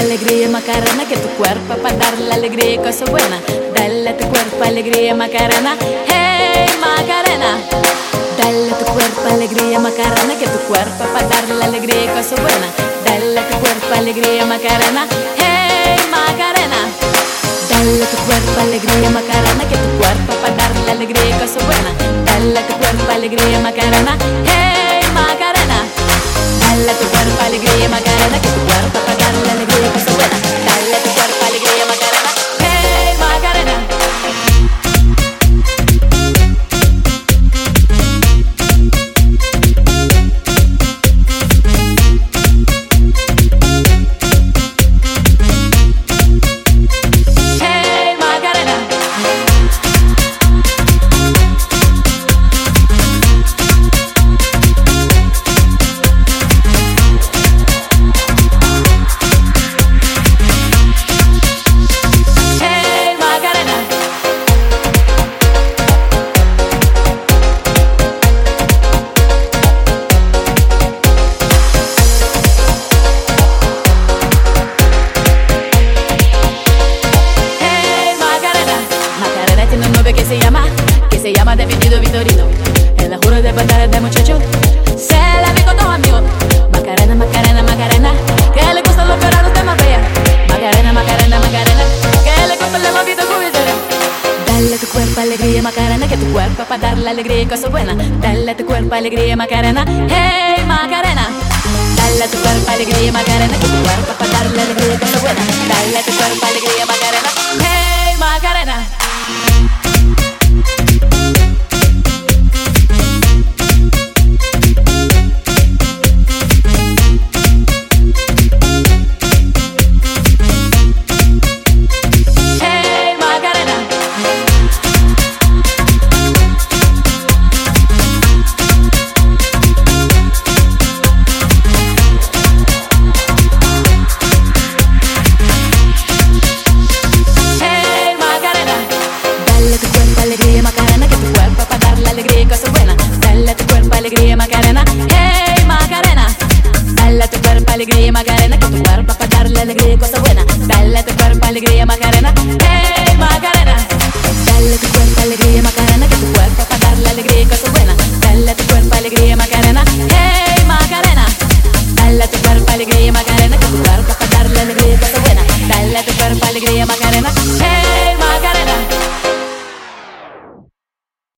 alegría Macarena, que tu cuerpo para darle alegría y cosa buena. Dale a tu cuerpo alegría Macarena, hey Macarena. Dale a tu cuerpo alegría Macarena, que tu cuerpo para darle alegría y cosa buena. Dale a tu cuerpo alegría Macarena, hey Macarena. Dale a tu cuerpo alegría Macarena, que tu cuerpo para darle alegría y cosa buena. Dale a tu cuerpo alegría Macarena, hey Macarena. Dale a tu cuerpo alegría Macarena, que tu cuerpo para darle alegría y cosa buena. Dale a tu cuerpo alegría Macarena, hey Macarena. Que se llama Definido Vitorino. En la jura de batalla de muchacho se la vi con dos amigos. Macarena, Macarena, Macarena, que le gustan los veranos de Marbella. Macarena, Macarena, Macarena, que le gustan los movidos jubileros. Dale a tu cuerpo alegría Macarena, que tu cuerpo para darle alegría y cosas buenas. Dale a tu cuerpo alegría Macarena, hey Macarena. Dale a tu cuerpo alegría Macarena, que tu cuerpo para darle alegría y cosas buenas. Dale a tu cuerpo alegría Macarena, hey Macarena. Alegría Macarena, hey Macarena. Dale a tu cuerpo alegría Macarena, que tu cuerpo para darle alegría y cosa buena. Dale a tu cuerpo alegría Macarena.